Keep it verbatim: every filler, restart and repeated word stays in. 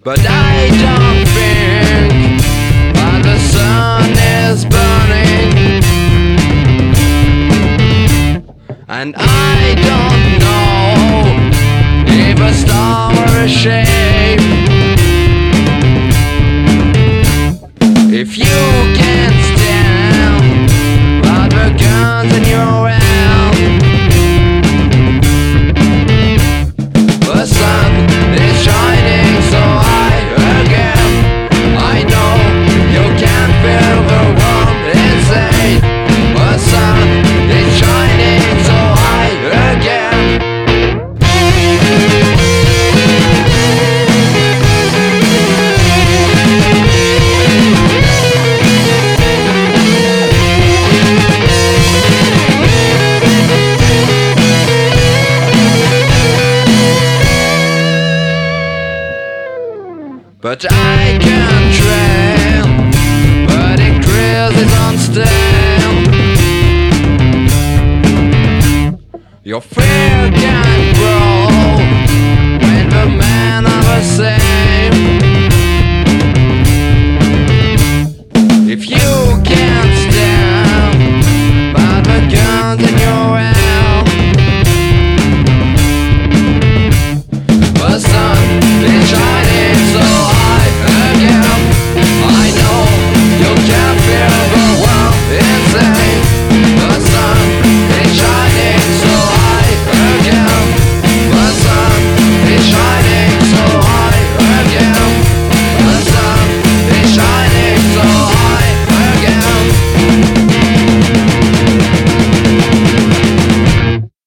But I don't think that the sun is burning, and I don't know if a star were a shape. If you can't stand all the guns in your hand, the sun is shining so high again. I know you can feel the warmth inside. The sun is shining so high again. But I can train, but it creases on stand. Your fear can grow when the man of a sand.